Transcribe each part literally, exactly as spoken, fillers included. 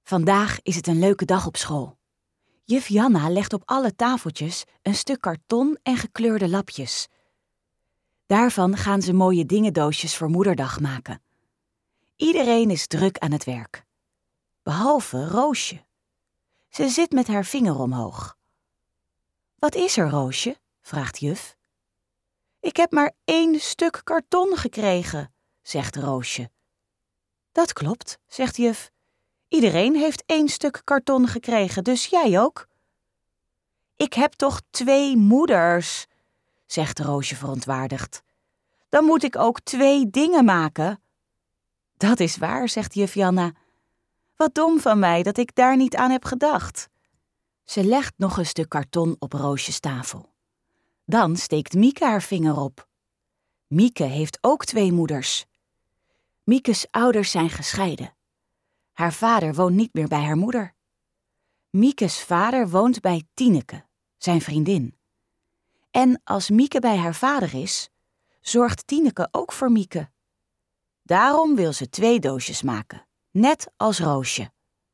Vandaag is het een leuke dag op school. Juf Janna legt op alle tafeltjes een stuk karton en gekleurde lapjes. Daarvan gaan ze mooie dingendoosjes voor Moederdag maken. Iedereen is druk aan het werk. Behalve Roosje. Ze zit met haar vinger omhoog. Wat is er, Roosje? Vraagt juf. Ik heb maar één stuk karton gekregen, zegt Roosje. Dat klopt, zegt juf. Iedereen heeft één stuk karton gekregen, dus jij ook. Ik heb toch twee moeders, zegt Roosje verontwaardigd. Dan moet ik ook twee dingen maken. Dat is waar, zegt juf Janna. Wat dom van mij dat ik daar niet aan heb gedacht. Ze legt nog een stuk karton op Roosjes tafel. Dan steekt Mieke haar vinger op. Mieke heeft ook twee moeders. Miekes ouders zijn gescheiden. Haar vader woont niet meer bij haar moeder. Miekes vader woont bij Tineke, zijn vriendin. En als Mieke bij haar vader is, zorgt Tineke ook voor Mieke. Daarom wil ze twee doosjes maken, net als Roosje.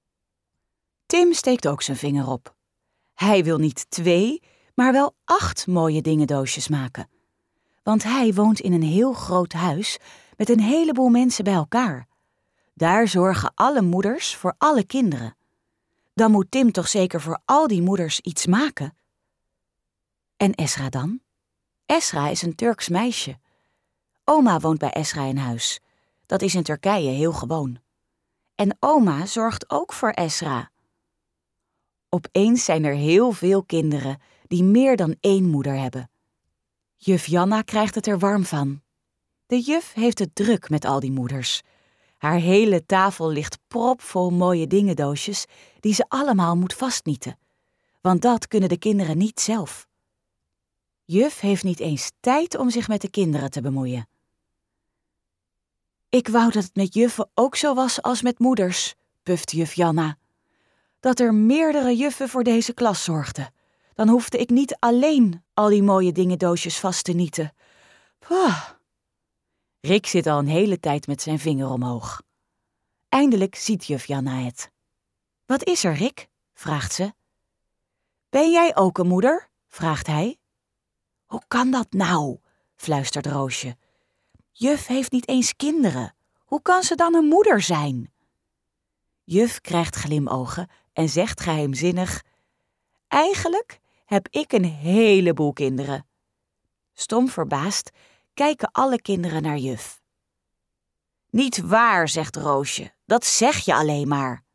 Tim steekt ook zijn vinger op. Hij wil niet twee, maar wel acht mooie dingendoosjes maken. Want hij woont in een heel groot huis met een heleboel mensen bij elkaar. Daar zorgen alle moeders voor alle kinderen. Dan moet Tim toch zeker voor al die moeders iets maken? En Esra dan? Esra is een Turks meisje. Oma woont bij Esra in huis. Dat is in Turkije heel gewoon. En oma zorgt ook voor Esra. Opeens zijn er heel veel kinderen die meer dan één moeder hebben. Juf Janna krijgt het er warm van. De juf heeft het druk met al die moeders. Haar hele tafel ligt propvol mooie dingendoosjes die ze allemaal moet vastnieten. Want dat kunnen de kinderen niet zelf. Juf heeft niet eens tijd om zich met de kinderen te bemoeien. Ik wou dat het met juffen ook zo was als met moeders, puft juf Janna. Dat er meerdere juffen voor deze klas zorgden. Dan hoefde ik niet alleen al die mooie dingendoosjes vast te nieten. Pah. Rick zit al een hele tijd met zijn vinger omhoog. Eindelijk ziet juf Janna het. Wat is er, Rick? Vraagt ze. Ben jij ook een moeder? Vraagt hij. Hoe kan dat nou? Fluistert Roosje. Juf heeft niet eens kinderen. Hoe kan ze dan een moeder zijn? Juf krijgt glimogen en zegt geheimzinnig: Eigenlijk heb ik een heleboel kinderen. Stom verbaasd kijken alle kinderen naar juf. Niet waar, zegt Roosje, dat zeg je alleen maar.